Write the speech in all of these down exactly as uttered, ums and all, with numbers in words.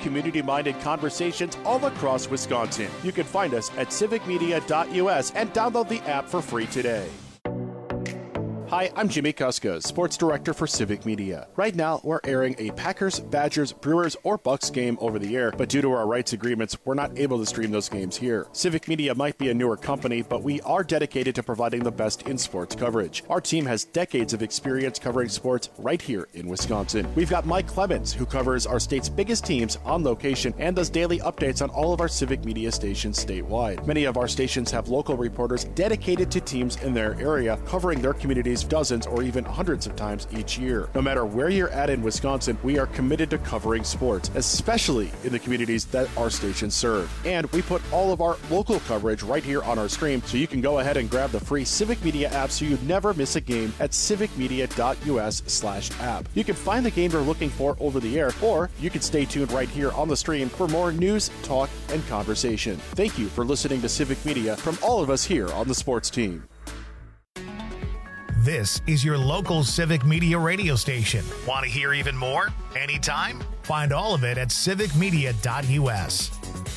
community-minded conversations all across Wisconsin. You can find us at civic media dot U S and download the app for free today. Hi, I'm Jimmy Kuska, Sports Director for Civic Media. Right now, we're airing a Packers, Badgers, Brewers, or Bucks game over the air, but due to our rights agreements, we're not able to stream those games here. Civic Media might be a newer company, but we are dedicated to providing the best in sports coverage. Our team has decades of experience covering sports right here in Wisconsin. We've got Mike Clemens, who covers our state's biggest teams on location and does daily updates on all of our Civic Media stations statewide. Many of our stations have local reporters dedicated to teams in their area, covering their communities dozens or even hundreds of times each year. No matter where you're at in Wisconsin, we are committed to covering sports, especially in the communities that our stations serve. And we put all of our local coverage right here on our stream, so you can go ahead and grab the free Civic Media app so you never miss a game at civic media dot U S slash app. You can find the game you're looking for over the air, or you can stay tuned right here on the stream for more news, talk, and conversation. Thank you for listening to Civic Media from all of us here on the sports team. This is your local Civic Media radio station. Want to hear even more? Anytime? Find all of it at civic media dot U S.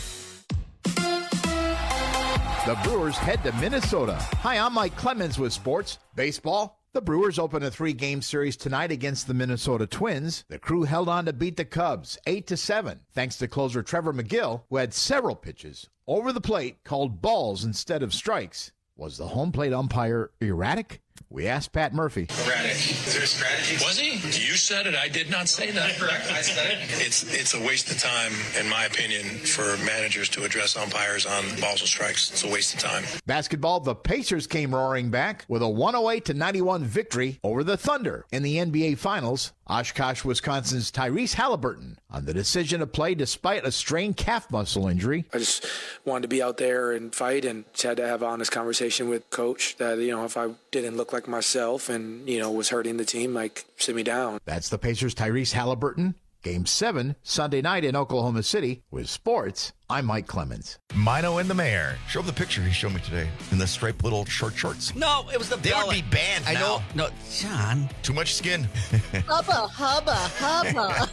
The Brewers head to Minnesota. Hi, I'm Mike Clemens with Sports Baseball. The Brewers open a three-game series tonight against the Minnesota Twins. The crew held on to beat the Cubs eight to seven, thanks to closer Trevor McGill, who had several pitches over the plate called balls instead of strikes. Was the home plate umpire erratic? We asked Pat Murphy. Erratic. Is there a strategy? Was he? You said it. I did not say that. Correct. I said it. It's it's a waste of time, in my opinion, for managers to address umpires on balls and strikes. It's a waste of time. Basketball, the Pacers came roaring back with a one oh eight to ninety-one victory over the Thunder in the N B A Finals. Oshkosh, Wisconsin's Tyrese Halliburton on the decision to play despite a strained calf muscle injury. I just wanted to be out there and fight, and just had to have an honest conversation with coach that, you know, if I didn't look like myself and, you know, was hurting the team, like, sit me down. That's the Pacers' Tyrese Halliburton. Game seven, Sunday night in Oklahoma City. With sports, I'm Mike Clemens. Mino and the Mayor. Show him the picture he showed me today in the striped little short shorts. No, it was the They belly. would be banned I now. know. No, John. Too much skin. Hubba, hubba, hubba.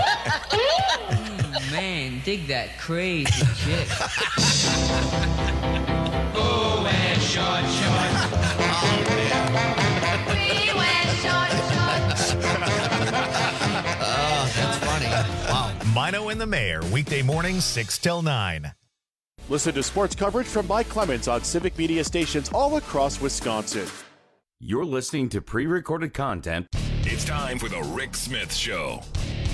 Oh, man, dig that crazy chick. Oh, and short shorts. Oh, man. We wear short shorts. Oh, that's funny. Wow. Mino and the Mayor, weekday mornings, six till nine. Listen to sports coverage from Mike Clemens on Civic Media stations all across Wisconsin. You're listening to pre-recorded content. It's time for the Rick Smith Show.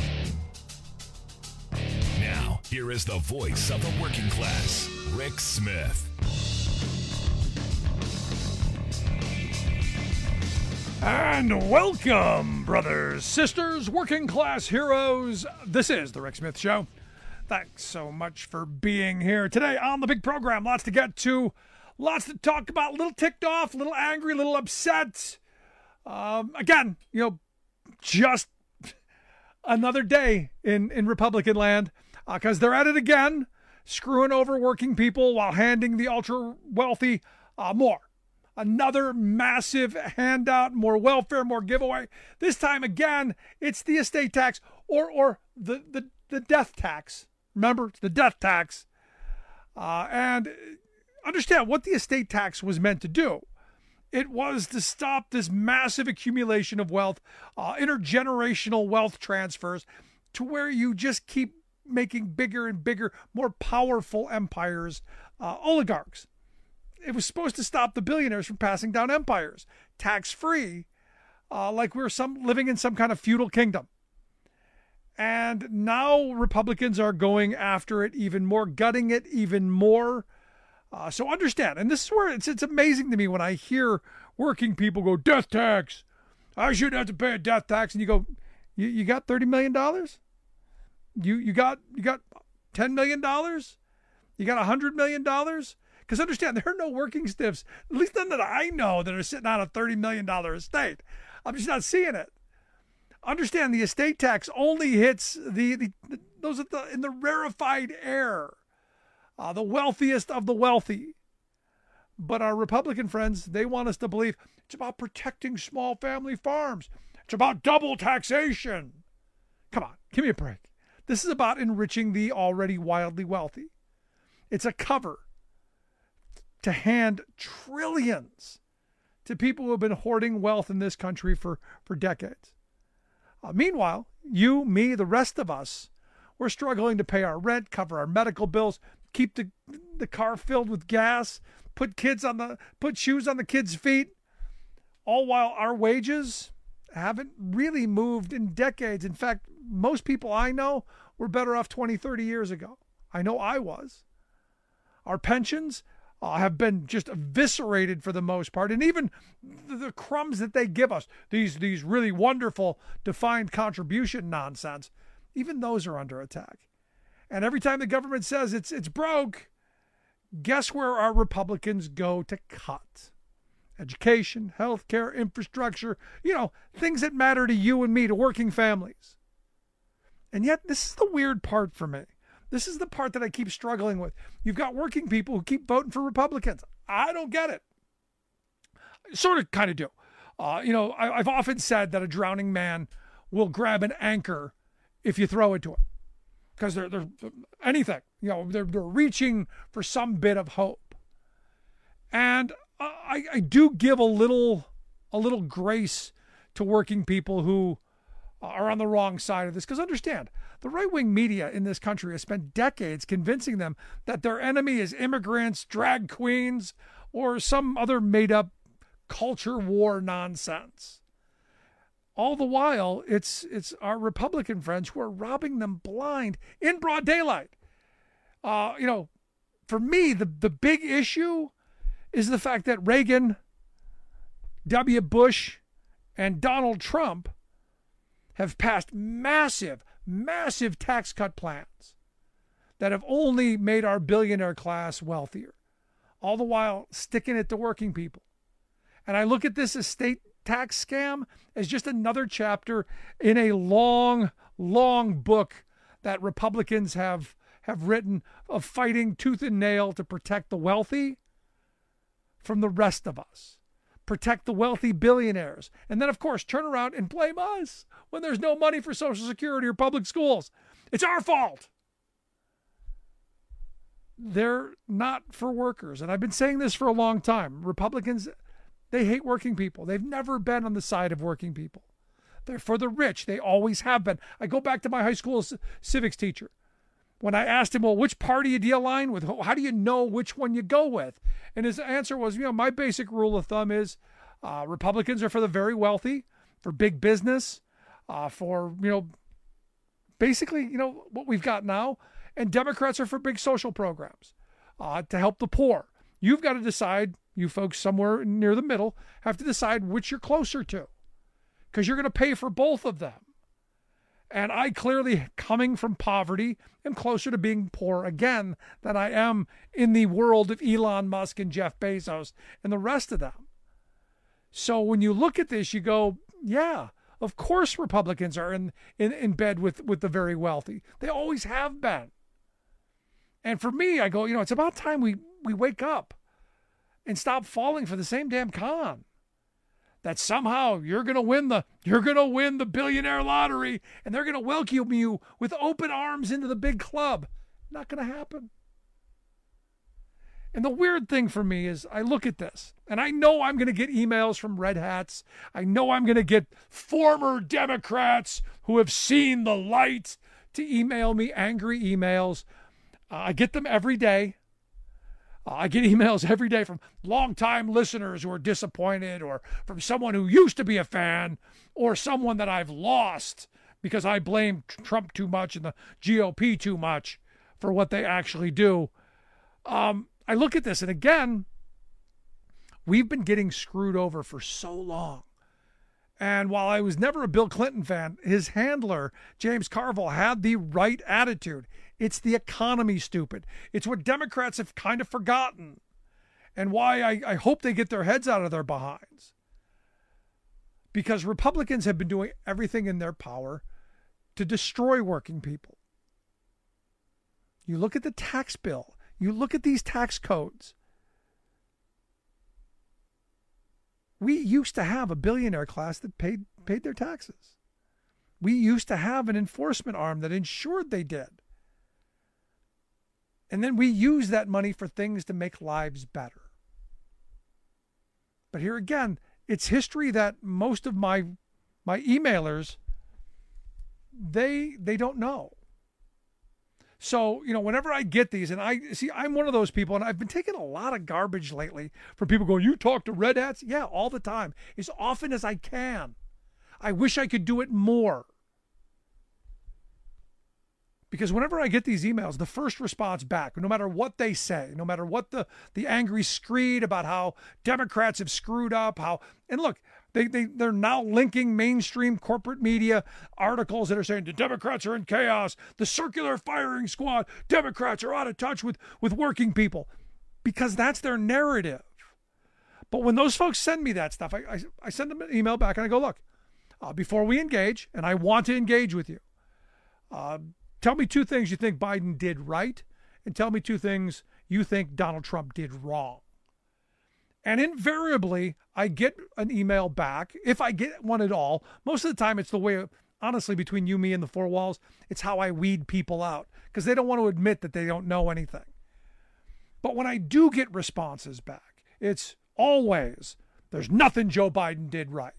Now, here is the voice of the working class, Rick Smith. And welcome, brothers, sisters, working class heroes. This is the Rick Smith Show. Thanks so much for being here today on the big program. Lots to get to, lots to talk about. A little ticked off, a little angry, a little upset. Um, again, you know, just another day in, in Republican land, because uh, they're at it again, screwing over working people while handing the ultra wealthy uh, more. Another massive handout, more welfare, more giveaway. This time again, it's the estate tax or or the the, the death tax. Remember, it's the death tax. Uh, and understand what the estate tax was meant to do. It was to stop this massive accumulation of wealth, uh, intergenerational wealth transfers, to where you just keep making bigger and bigger, more powerful empires, uh, oligarchs. It was supposed to stop the billionaires from passing down empires, tax-free, uh, like we were some living in some kind of feudal kingdom. And now Republicans are going after it even more, gutting it even more. Uh, so understand, and this is where it's it's amazing to me when I hear working people go, death tax. I shouldn't have to pay a death tax. And you go, you, you got thirty million dollars? You you got you got ten million dollars? You got one hundred million dollars? Because understand, there are no working stiffs, at least none that I know, that are sitting on a thirty million dollars estate. I'm just not seeing it. Understand, the estate tax only hits the, the, the those at the in the rarefied air, uh, the wealthiest of the wealthy. But our Republican friends, they want us to believe it's about protecting small family farms. It's about double taxation. Come on, give me a break. This is about enriching the already wildly wealthy. It's a cover to hand trillions to people who have been hoarding wealth in this country for, for decades. Uh, meanwhile, you, me, the rest of us, we're struggling to pay our rent, cover our medical bills, keep the the car filled with gas, put kids on the put shoes on the kids' feet, all while our wages haven't really moved in decades. In fact, most people I know were better off twenty, thirty years ago. I know I was. Our pensions uh, have been just eviscerated for the most part, and even the crumbs that they give us, these these really wonderful defined contribution nonsense, even those are under attack. And every time the government says it's it's broke, guess where our Republicans go to cut? Education, healthcare, infrastructure, you know, things that matter to you and me, to working families. And yet, this is the weird part for me. This is the part that I keep struggling with. You've got working people who keep voting for Republicans. I don't get it. I sort of kind of do. Uh, you know, I, I've often said that a drowning man will grab an anchor if you throw it to him. Because they're, they're anything, you know, they're, they're reaching for some bit of hope. And I, I do give a little, a little grace to working people who are on the wrong side of this. Because understand, the right-wing media in this country has spent decades convincing them that their enemy is immigrants, drag queens, or some other made-up culture war nonsense. All the while, it's it's our Republican friends who are robbing them blind in broad daylight. Uh, you know, for me, the, the big issue is the fact that Reagan, W. Bush, and Donald Trump have passed massive, massive tax cut plans that have only made our billionaire class wealthier, all the while sticking it to working people. And I look at this estate tax scam as just another chapter in a long, long book that Republicans have, have written of fighting tooth and nail to protect the wealthy from the rest of us. Protect the wealthy billionaires. And then, of course, turn around and blame us when there's no money for Social Security or public schools. It's our fault. They're not for workers. And I've been saying this for a long time. Republicans, they hate working people. They've never been on the side of working people. They're for the rich. They always have been. I go back to my high school civics teacher. When I asked him, well, which party do you align with? How do you know which one you go with? And his answer was, you know, my basic rule of thumb is uh, Republicans are for the very wealthy, for big business, uh, for, you know, basically, you know, what we've got now. And Democrats are for big social programs uh, to help the poor. You've got to decide, you folks somewhere near the middle, have to decide which you're closer to, because you're going to pay for both of them. And I clearly, coming from poverty, am closer to being poor again than I am in the world of Elon Musk and Jeff Bezos and the rest of them. So when you look at this, you go, yeah, of course Republicans are in, in, in bed with, with the very wealthy. They always have been. And for me, I go, you know, it's about time we, we wake up and stop falling for the same damn con. That somehow you're going to win the you're going to win the billionaire lottery and they're going to welcome you with open arms into the big club. Not going to happen. And the weird thing for me is I look at this and I know I'm going to get emails from red hats. I know I'm going to get former Democrats who have seen the light to email me angry emails. Uh, I get them every day. I get emails every day from longtime listeners who are disappointed, or from someone who used to be a fan, or someone that I've lost because I blame Trump too much and the G O P too much for what they actually do. Um, I look at this, and again, we've been getting screwed over for so long. And while I was never a Bill Clinton fan, his handler, James Carville, had the right attitude. It's the economy, stupid. It's what Democrats have kind of forgotten, and why I, I hope they get their heads out of their behinds. Because Republicans have been doing everything in their power to destroy working people. You look at the tax bill. You look at these tax codes. We used to have a billionaire class that paid paid their taxes. We used to have an enforcement arm that ensured they did. And then we use that money for things to make lives better. But here again, it's history that most of my my emailers, they they don't know. So, you know, whenever I get these, and I see, I'm one of those people, and I've been taking a lot of garbage lately from people going, you talk to Red Hats? Yeah, all the time, as often as I can. I wish I could do it more. Because whenever I get these emails, the first response back, no matter what they say, no matter what the, the angry screed about how Democrats have screwed up, how, and look, they, they, they're now linking mainstream corporate media articles that are saying the Democrats are in chaos, the circular firing squad, Democrats are out of touch with, with working people, because that's their narrative. But when those folks send me that stuff, I, I, I send them an email back and I go, look, uh, before we engage, and I want to engage with you, uh, tell me two things you think Biden did right, and tell me two things you think Donald Trump did wrong. And invariably, I get an email back, if I get one at all. Most of the time, it's the way, honestly, between you, me, and the four walls, it's how I weed people out, because they don't want to admit that they don't know anything. But when I do get responses back, it's always, there's nothing Joe Biden did right.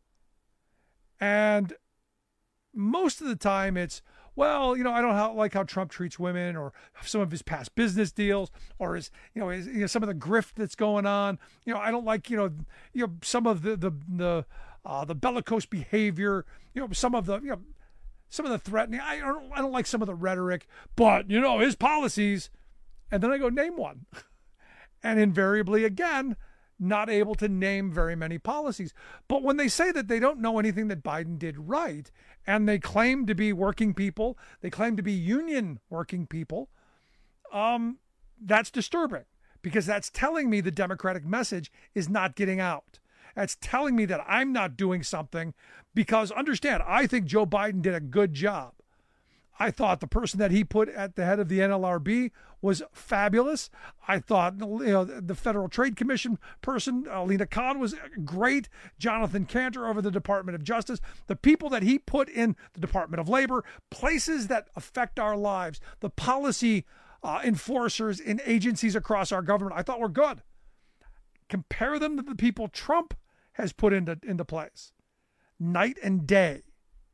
And most of the time, it's, well, you know, I don't like how Trump treats women, or some of his past business deals, or his, you know, his, you know, some of the grift that's going on. You know, I don't like, you know, you know, some of the the the uh, the bellicose behavior. You know, some of the, you know, some of the threatening. I don't, I don't like some of the rhetoric, but you know, his policies. And then I go, name one, and invariably, again, not able to name very many policies. But when they say that they don't know anything that Biden did right, and they claim to be working people, they claim to be union working people, um, that's disturbing, because that's telling me the Democratic message is not getting out. That's telling me that I'm not doing something, because understand, I think Joe Biden did a good job. I thought the person that he put at the head of the N L R B was fabulous. I thought, you know, the Federal Trade Commission person, uh, Lena Khan, was great. Jonathan Cantor over the Department of Justice. The people that he put in the Department of Labor, places that affect our lives, the policy uh, enforcers in agencies across our government, I thought were good. Compare them to the people Trump has put into, into place. Night and day.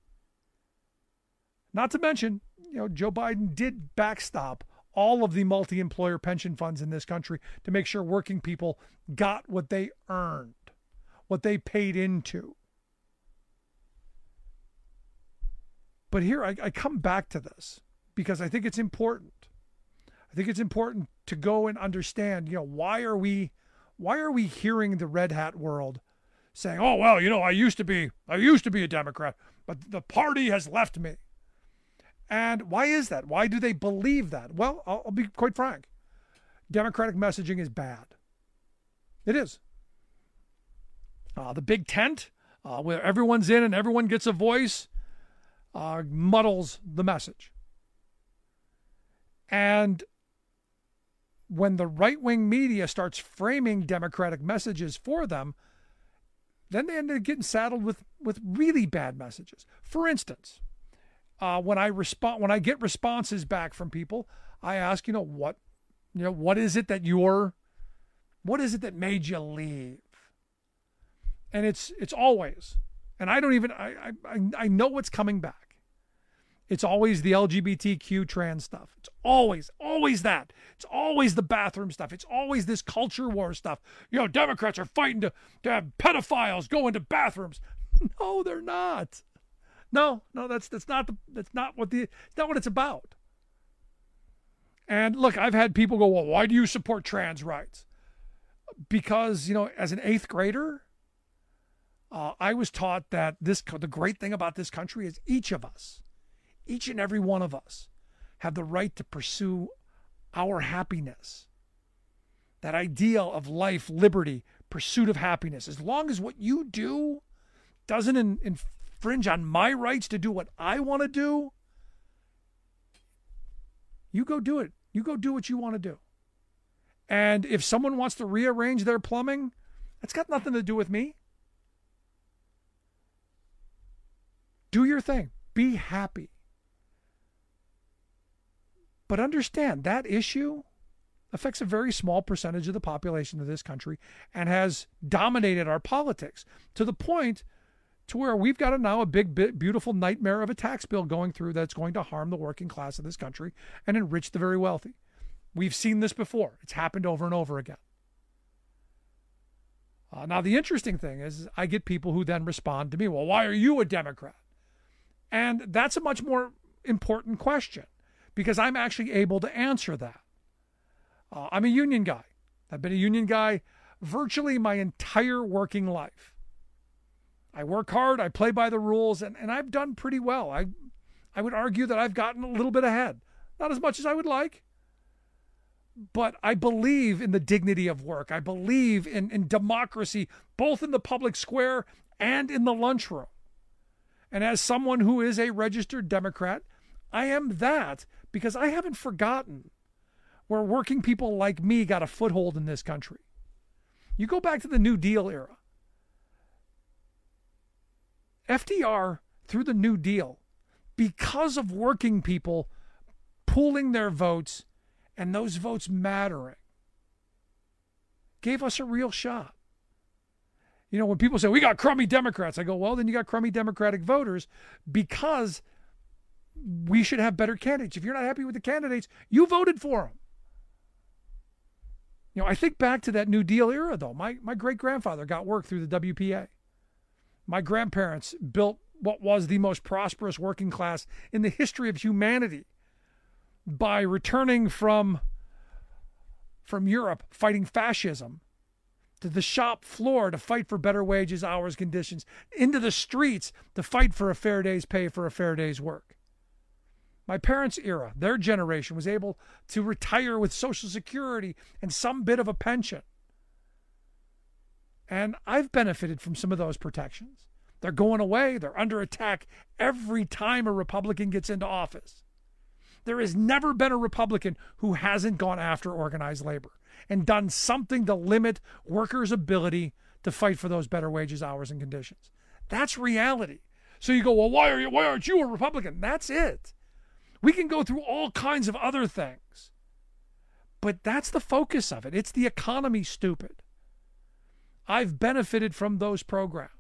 Not to mention, you know, Joe Biden did backstop all of the multi-employer pension funds in this country to make sure working people got what they earned, what they paid into. But here I, I come back to this because I think it's important. I think it's important to go and understand, you know, why are we, why are we hearing the Red Hat world saying, oh, well, you know, I used to be, I used to be a Democrat, but the party has left me. And why is that? Why do they believe that? Well, I'll, I'll be quite frank. Democratic messaging is bad. It is. Uh, the big tent, uh, where everyone's in and everyone gets a voice, uh, muddles the message. And when the right-wing media starts framing Democratic messages for them, then they end up getting saddled with, with really bad messages. For instance, Uh, when I respond, when I get responses back from people, I ask, you know, what, you know, what is it that you're, what is it that made you leave? And it's, it's always, and I don't even, I, I, I know what's coming back. It's always the L G B T Q trans stuff. It's always, always that. It's always the bathroom stuff. It's always this culture war stuff. You know, Democrats are fighting to, to have pedophiles go into bathrooms. No, they're not. No, no, that's that's not the that's not what the it's not what it's about. And look, I've had people go, well, why do you support trans rights? Because, you know, as an eighth grader, uh, I was taught that this the great thing about this country is each of us, each and every one of us, have the right to pursue our happiness. That ideal of life, liberty, pursuit of happiness. As long as what you do doesn't in, in infringe on my rights to do what I want to do, you go do it. You go do what you want to do. And if someone wants to rearrange their plumbing, that's got nothing to do with me. Do your thing. be happy. But understand that issue affects a very small percentage of the population of this country and has dominated our politics to the point to where we've got a, now a big, beautiful nightmare of a tax bill going through that's going to harm the working class of this country and enrich the very wealthy. We've seen this before. It's happened over and over again. Uh, now, the interesting thing is I get people who then respond to me, well, why are you a Democrat? And that's a much more important question because I'm actually able to answer that. Uh, I'm a union guy. I've been a union guy virtually my entire working life. I work hard, I play by the rules, and, and I've done pretty well. I, I would argue that I've gotten a little bit ahead. Not as much as I would like, but I believe in the dignity of work. I believe in, in democracy, both in the public square and in the lunchroom. And as someone who is a registered Democrat, I am that because I haven't forgotten where working people like me got a foothold in this country. You go back to the New Deal era. F D R, through the New Deal, because of working people pooling their votes and those votes mattering, gave us a real shot. You know, when people say, we got crummy Democrats, I go, well, then you got crummy Democratic voters because we should have better candidates. If you're not happy with the candidates, you voted for them. You know, I think back to that New Deal era, though. My, my great-grandfather got work through the W P A. My grandparents built what was the most prosperous working class in the history of humanity by returning from, from Europe, fighting fascism, to the shop floor to fight for better wages, hours, conditions, into the streets to fight for a fair day's pay for a fair day's work. My parents' era, their generation, was able to retire with Social Security and some bit of a pension. And I've benefited from some of those protections. They're going away. They're under attack every time a Republican gets into office. There has never been a Republican who hasn't gone after organized labor and done something to limit workers' ability to fight for those better wages, hours, and conditions. That's reality. So you go, well, why are you, why aren't you a Republican? That's it. We can go through all kinds of other things. But that's the focus of it. It's the economy, stupid. I've benefited from those programs.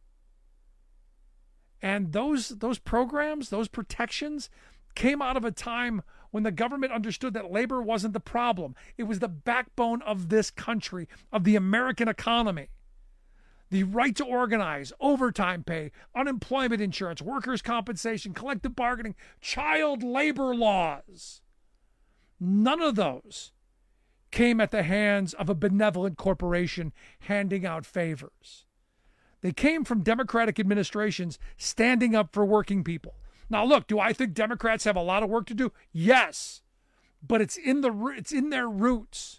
And those, those programs, those protections came out of a time when the government understood that labor wasn't the problem. It was the backbone of this country, of the American economy. The right to organize, overtime pay, unemployment insurance, workers' compensation, collective bargaining, child labor laws. None of those came at the hands of a benevolent corporation handing out favors. They came from Democratic administrations standing up for working people. Now, look, do I think Democrats have a lot of work to do? Yes, but it's in the it's in their roots.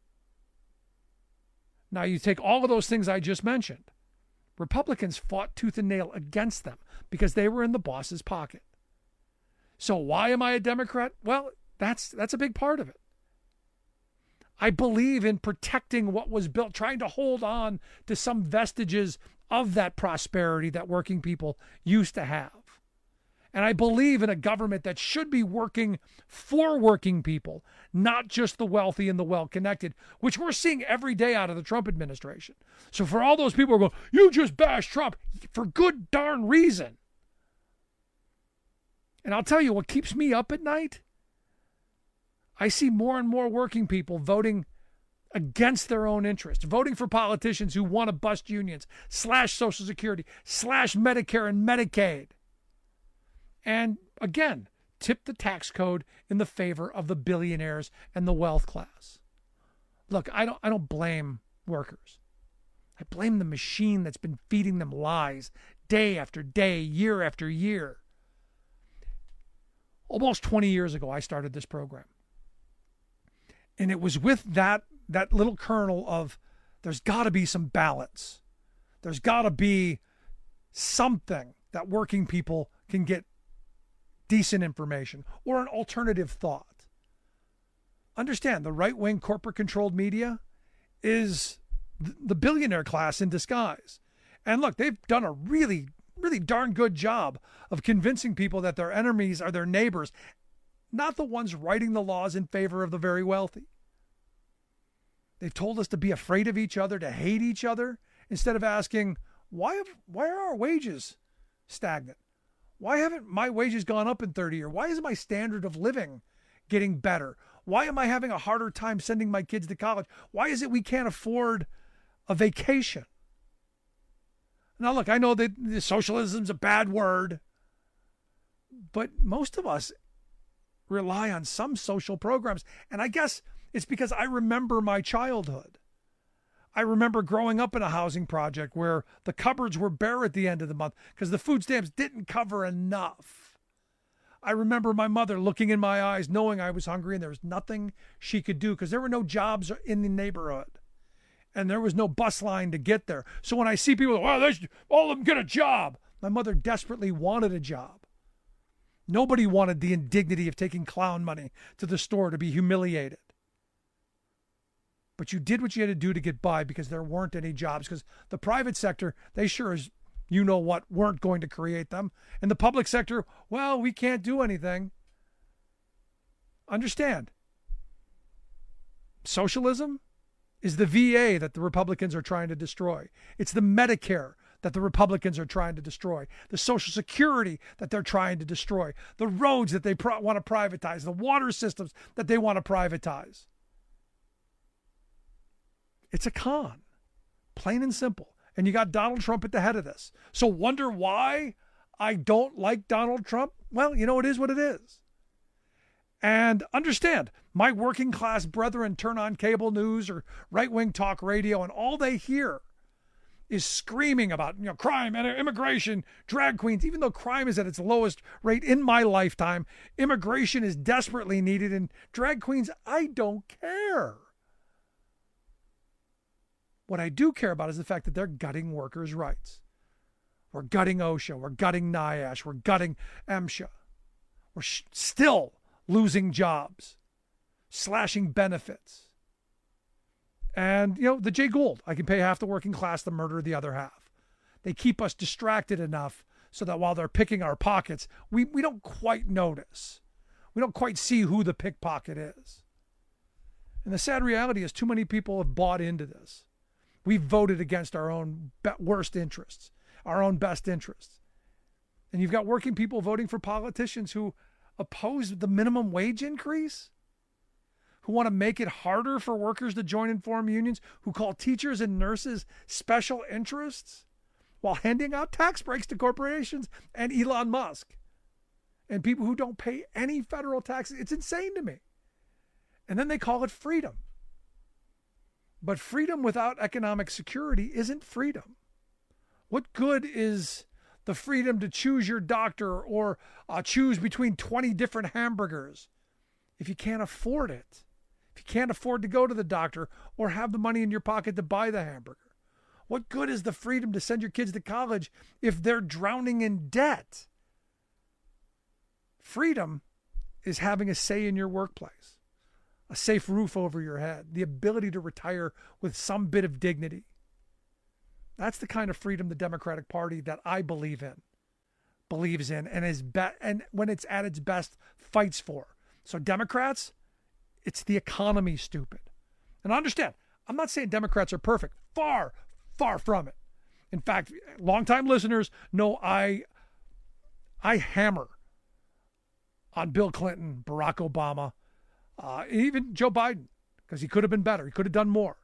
Now, you take all of those things I just mentioned. Republicans fought tooth and nail against them because they were in the boss's pocket. So why am I a Democrat? Well, that's that's a big part of it. I believe in protecting what was built, trying to hold on to some vestiges of that prosperity that working people used to have. And I believe in a government that should be working for working people, not just the wealthy and the well-connected, which we're seeing every day out of the Trump administration. So for all those people who are going, you just bash Trump, for good darn reason. And I'll tell you what keeps me up at night. I see more and more working people voting against their own interests, voting for politicians who want to bust unions, slash Social Security, slash Medicare and Medicaid. And again, tip the tax code in the favor of the billionaires and the wealth class. Look, I don't I don't blame workers. I blame the machine that's been feeding them lies day after day, year after year. Almost twenty years ago, I started this program. And it was with that that little kernel of there's got to be some balance. There's got to be something that working people can get decent information or an alternative thought. Understand, the right-wing corporate-controlled media is the billionaire class in disguise. And look, they've done a really really darn good job of convincing people that their enemies are their neighbors, not the ones writing the laws in favor of the very wealthy. They've told us to be afraid of each other, to hate each other, instead of asking, why have, why are our wages stagnant? Why haven't my wages gone up in thirty years? Why is my standard of living getting better? Why am I having a harder time sending my kids to college? Why is it we can't afford a vacation? Now, look, I know that socialism's a bad word, but most of us rely on some social programs. And I guess it's because I remember my childhood. I remember growing up in a housing project where the cupboards were bare at the end of the month because the food stamps didn't cover enough. I remember my mother looking in my eyes, knowing I was hungry, and there was nothing she could do because there were no jobs in the neighborhood. And there was no bus line to get there. So when I see people, well, they should, all of them get a job. My mother desperately wanted a job. Nobody wanted the indignity of taking clown money to the store to be humiliated. But you did what you had to do to get by because there weren't any jobs. Because the private sector, they sure as you know what, weren't going to create them. And the public sector, well, we can't do anything. Understand, socialism is the V A that the Republicans are trying to destroy. It's the Medicare that the Republicans are trying to destroy. The Social Security that they're trying to destroy. The roads that they pro- want to privatize. The water systems that they want to privatize. It's a con, plain and simple. And you got Donald Trump at the head of this. So wonder why I don't like Donald Trump? Well, you know, it is what it is. And understand, my working class brethren turn on cable news or right-wing talk radio, and all they hear is screaming about, you know, crime and immigration, drag queens. Even though crime is at its lowest rate in my lifetime, immigration is desperately needed, and drag queens, I don't care. What I do care about is the fact that they're gutting workers' rights. We're gutting OSHA. We're gutting NIASH. We're gutting MSHA. We're sh- still losing jobs, slashing benefits. And, you know, the Jay Gould, I can pay half the working class to murder the other half. They keep us distracted enough so that while they're picking our pockets, we, we don't quite notice. We don't quite see who the pickpocket is. And the sad reality is too many people have bought into this. We've voted against our own worst interests, our own best interests. And you've got working people voting for politicians who oppose the minimum wage increase, who want to make it harder for workers to join and form unions, who call teachers and nurses special interests, while handing out tax breaks to corporations and Elon Musk and people who don't pay any federal taxes. It's insane to me. And then they call it freedom. But freedom without economic security isn't freedom. What good is the freedom to choose your doctor or uh, choose between twenty different hamburgers if you can't afford it? If you can't afford to go to the doctor or have the money in your pocket to buy the hamburger? What good is the freedom to send your kids to college if they're drowning in debt? Freedom is having a say in your workplace, a safe roof over your head, the ability to retire with some bit of dignity. That's the kind of freedom the Democratic Party that I believe in, believes in, and is be- and when it's at its best, fights for. So Democrats, it's the economy, stupid. And understand, I'm not saying Democrats are perfect. Far, far from it. In fact, longtime listeners know I, I hammer on Bill Clinton, Barack Obama, Uh, even Joe Biden, because he could have been better. He could have done more.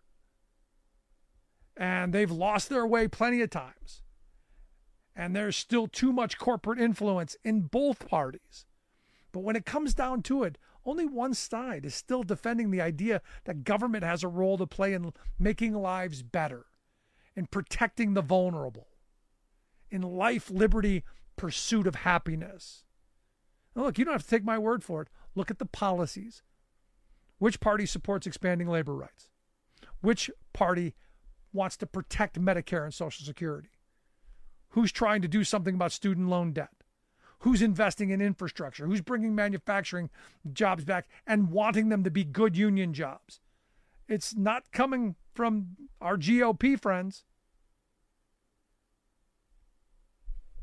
And they've lost their way plenty of times. And there's still too much corporate influence in both parties. But when it comes down to it, only one side is still defending the idea that government has a role to play in making lives better, in protecting the vulnerable, in life, liberty, pursuit of happiness. Now look, you don't have to take my word for it. Look at the policies. Which party supports expanding labor rights? Which party wants to protect Medicare and Social Security? Who's trying to do something about student loan debt? Who's investing in infrastructure? Who's bringing manufacturing jobs back and wanting them to be good union jobs? It's not coming from our G O P friends.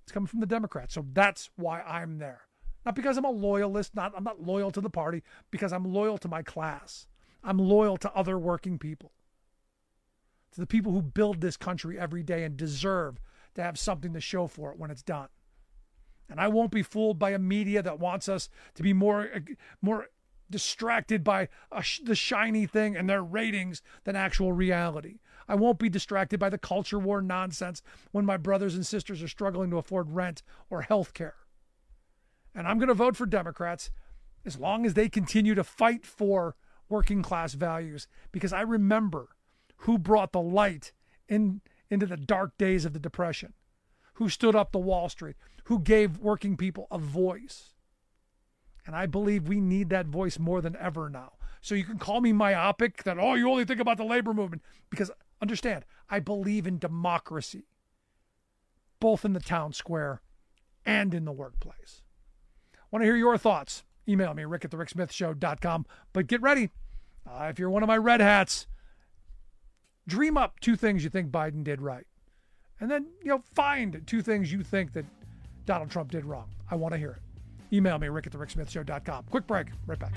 It's coming from the Democrats. So that's why I'm there. Not because I'm a loyalist. Not I'm not loyal to the party. Because I'm loyal to my class. I'm loyal to other working people. To the people who build this country every day and deserve to have something to show for it when it's done. And I won't be fooled by a media that wants us to be more, more distracted by a sh- the shiny thing and their ratings than actual reality. I won't be distracted by the culture war nonsense when my brothers and sisters are struggling to afford rent or health care. And I'm going to vote for Democrats as long as they continue to fight for working class values, because I remember who brought the light in into the dark days of the Depression, who stood up to Wall Street, who gave working people a voice. And I believe we need that voice more than ever now. So you can call me myopic that, oh, you only think about the labor movement, because understand, I believe in democracy, both in the town square and in the workplace. Want to hear your thoughts? Email me, rick at the rick smith show dot com. But get ready. Uh, if you're one of my red hats, dream up two things you think Biden did right. And then, you know, find two things you think that Donald Trump did wrong. I want to hear it. Email me, rick at the rick smith show dot com. Quick break. Right back.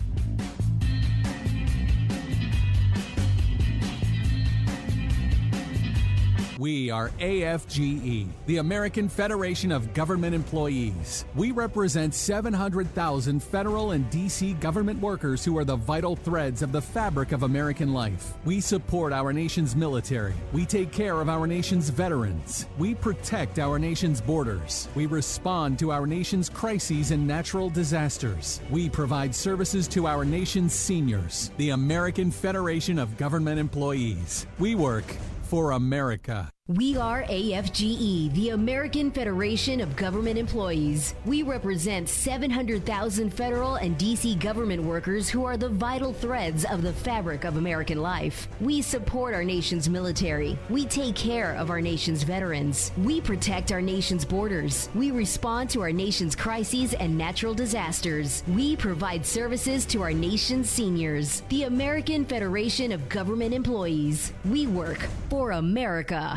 We are A F G E, the American Federation of Government Employees. We represent seven hundred thousand federal and D C government workers who are the vital threads of the fabric of American life. We support our nation's military. We take care of our nation's veterans. We protect our nation's borders. We respond to our nation's crises and natural disasters. We provide services to our nation's seniors. The American Federation of Government Employees. We work for America. We are A F G E, the American Federation of Government Employees. We represent seven hundred thousand federal and D C government workers who are the vital threads of the fabric of American life. We support our nation's military. We take care of our nation's veterans. We protect our nation's borders. We respond to our nation's crises and natural disasters. We provide services to our nation's seniors. The American Federation of Government Employees. We work for America.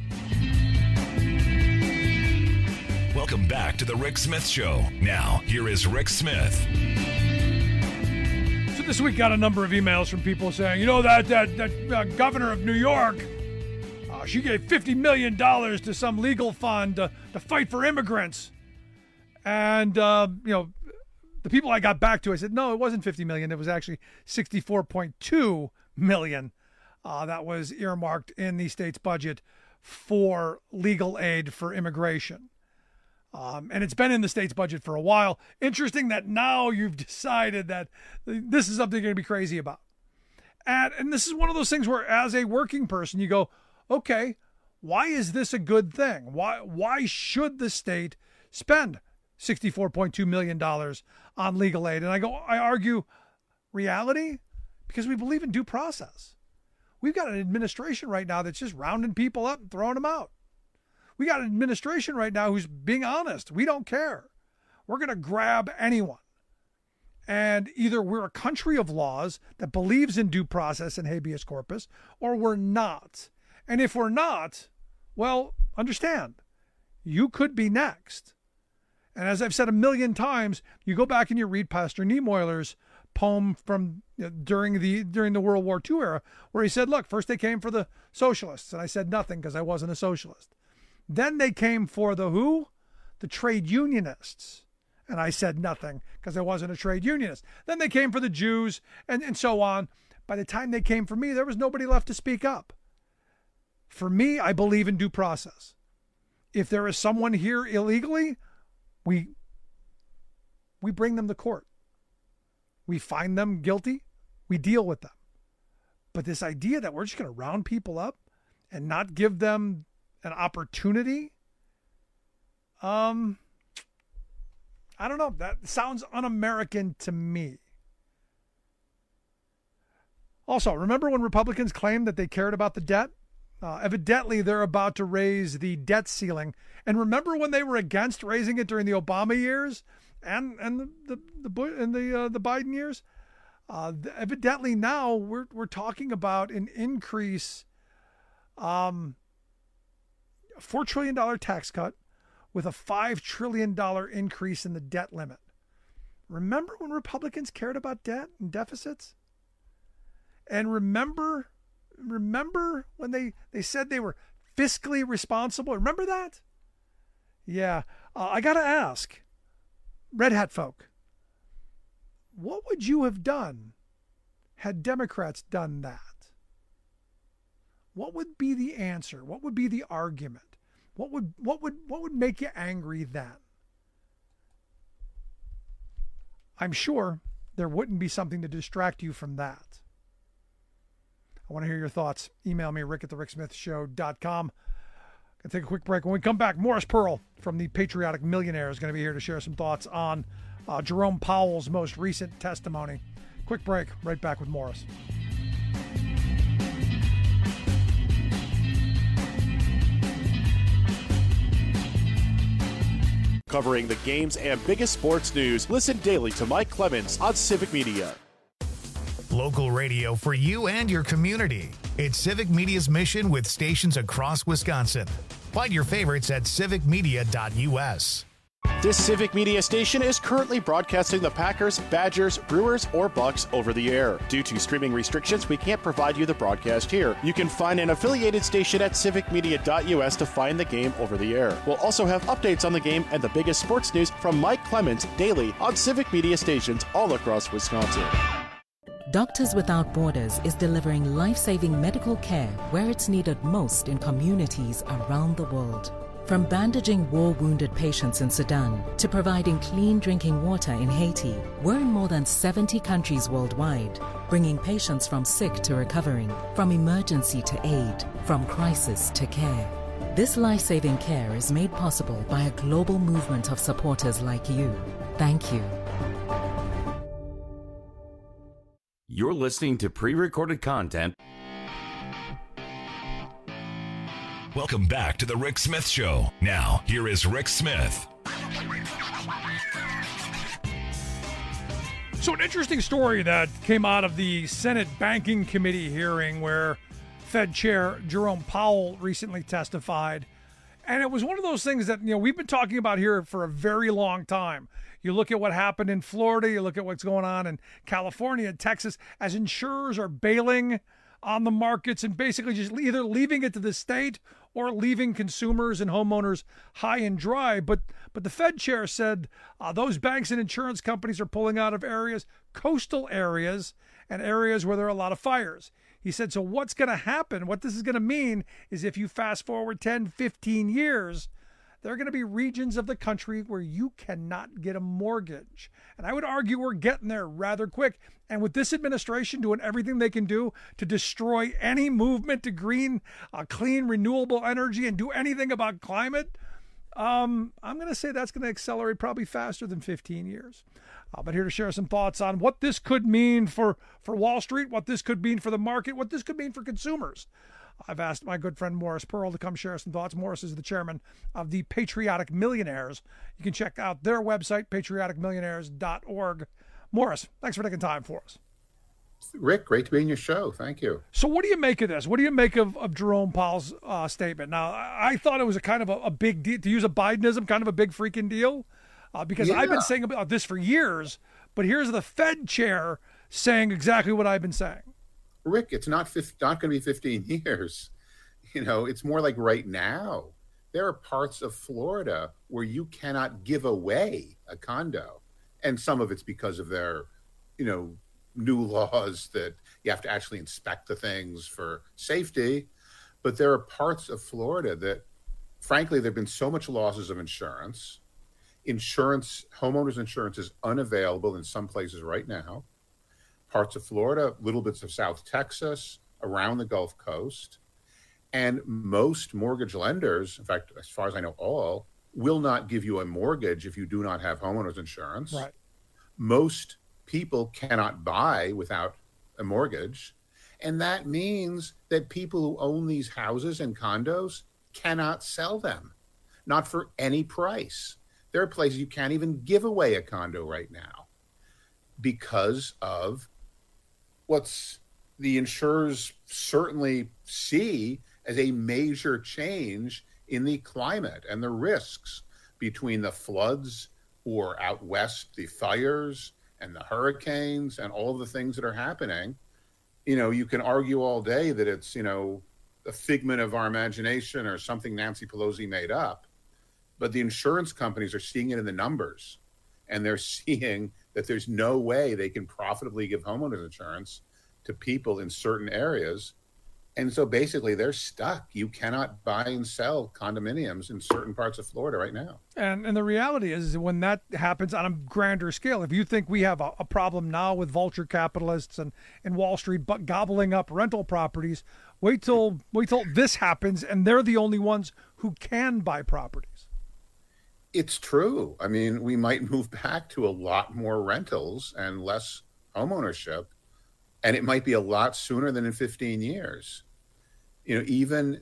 Welcome back to the Rick Smith Show. Now, here is Rick Smith. So this week got a number of emails from people saying, you know, that that, that uh, governor of New York, uh, she gave fifty million dollars to some legal fund to, to fight for immigrants. And, uh, you know, the people I got back to, I said, no, it wasn't fifty million dollars. It was actually sixty-four point two million dollars uh, that was earmarked in the state's budget for legal aid for immigration. Um, and it's been in the state's budget for a while. Interesting that now you've decided that this is something you're going to be crazy about. And, and this is one of those things where as a working person, you go, okay, why is this a good thing? Why, why should the state spend sixty-four point two million dollars on legal aid? And I go, I argue reality, because we believe in due process. We've got an administration right now that's just rounding people up and throwing them out. We got an administration right now who's being honest. We don't care. We're going to grab anyone. And either we're a country of laws that believes in due process and habeas corpus, or we're not. And if we're not, well, understand, you could be next. And as I've said a million times, you go back and you read Pastor Niemöhler's poem from you know, during the during the World War Two era, where he said, look, first they came for the socialists, and I said nothing because I wasn't a socialist. Then they came for the who? The trade unionists. And I said nothing because I wasn't a trade unionist. Then they came for the Jews and, and so on. By the time they came for me, there was nobody left to speak up. For me, I believe in due process. If there is someone here illegally, we, we bring them to court. We find them guilty. We deal with them. But this idea that we're just going to round people up and not give them an opportunity, um, I don't know. That sounds un-American to me. Also, remember when Republicans claimed that they cared about the debt? Uh, evidently, they're about to raise the debt ceiling. And remember when they were against raising it during the Obama years and and the the the, Bush, and the, uh, the Biden years? Uh, evidently, now we're we're talking about an increase. Um. four trillion dollars tax cut. with a five trillion dollars increase in the debt limit. Remember when Republicans cared about debt and deficits? And remember, remember when they, they said they were fiscally responsible? Remember that? Yeah. Uh, I got to ask, Red Hat folk, what would you have done had Democrats done that? What would be the answer? What would be the argument? What would what would what would make you angry then? I'm sure there wouldn't be something to distract you from that. I want to hear your thoughts. Email me, rick at the rick smith show dot com. Gonna take a quick break. When we come back, Morris Pearl from the Patriotic Millionaire is going to be here to share some thoughts on uh, Jerome Powell's most recent testimony. Quick break. Right back with Morris. Covering the games and biggest sports news. Listen daily to Mike Clemens on Civic Media. Local radio for you and your community. It's Civic Media's mission with stations across Wisconsin. Find your favorites at civic media dot u s. This Civic Media station is currently broadcasting the Packers, Badgers, Brewers, or Bucks over the air. Due to streaming restrictions, we can't provide you the broadcast here. You can find an affiliated station at civic media dot u s to find the game over the air. We'll also have updates on the game and the biggest sports news from Mike Clemens daily on Civic Media stations all across Wisconsin. Doctors Without Borders is delivering life-saving medical care where it's needed most in communities around the world. From bandaging war-wounded patients in Sudan to providing clean drinking water in Haiti, we're in more than seventy countries worldwide, bringing patients from sick to recovering, from emergency to aid, from crisis to care. This life-saving care is made possible by a global movement of supporters like you. Thank you. You're listening to pre-recorded content. Welcome back to the Rick Smith Show. Now, here is Rick Smith. So an interesting story that came out of the Senate Banking Committee hearing where Fed Chair Jerome Powell recently testified. And it was one of those things that, you know, we've been talking about here for a very long time. You look at what happened in Florida, you look at what's going on in California and Texas as insurers are bailing on the markets and basically just either leaving it to the state or leaving consumers and homeowners high and dry. But but the Fed chair said uh, those banks and insurance companies are pulling out of areas, coastal areas, and areas where there are a lot of fires. He said, so what's going to happen, what this is going to mean is if you fast forward ten, fifteen years, there are going to be regions of the country where you cannot get a mortgage. And I would argue we're getting there rather quick. And with this administration doing everything they can do to destroy any movement to green, uh, clean, renewable energy and do anything about climate, um, I'm going to say that's going to accelerate probably faster than fifteen years. Uh, but here to share some thoughts on what this could mean for, for Wall Street, what this could mean for the market, what this could mean for consumers. I've asked my good friend Morris Pearl to come share some thoughts. Morris is the chairman of the Patriotic Millionaires. You can check out their website, patriotic millionaires dot org. Morris, thanks for taking time for us. Rick, great to be in your show. Thank you. So what do you make of this? What do you make of, of Jerome Powell's uh, statement? Now, I thought it was a kind of a, a big deal, to use a Bidenism, kind of a big freaking deal, uh, because yeah. I've been saying about this for years, but here's the Fed chair saying exactly what I've been saying. Rick, it's not not going to be fifteen years. You know, it's more like right now. There are parts of Florida where you cannot give away a condo. And some of it's because of their, you know, new laws that you have to actually inspect the things for safety. But there are parts of Florida that, frankly, there have been so much losses of insurance. Insurance, homeowners insurance is unavailable in some places right now. Parts of Florida, little bits of South Texas, around the Gulf Coast. And most mortgage lenders, in fact, as far as I know, all, will not give you a mortgage if you do not have homeowners insurance. Right. Most people cannot buy without a mortgage. And that means that people who own these houses and condos cannot sell them, not for any price. There are places you can't even give away a condo right now because of what's the insurers certainly see as a major change in the climate and the risks between the floods or out west, the fires and the hurricanes and all the things that are happening, you know, you can argue all day that it's, you know, a figment of our imagination or something Nancy Pelosi made up. But the insurance companies are seeing it in the numbers, and they're seeing that there's no way they can profitably give homeowners insurance to people in certain areas. And so basically they're stuck. You cannot buy and sell condominiums in certain parts of Florida right now. And and the reality is when that happens on a grander scale, if you think we have a, a problem now with vulture capitalists and, and Wall Street but gobbling up rental properties, wait till wait till this happens and they're the only ones who can buy properties. It's true. I mean, we might move back to a lot more rentals and less homeownership, and it might be a lot sooner than in fifteen years. You know, even,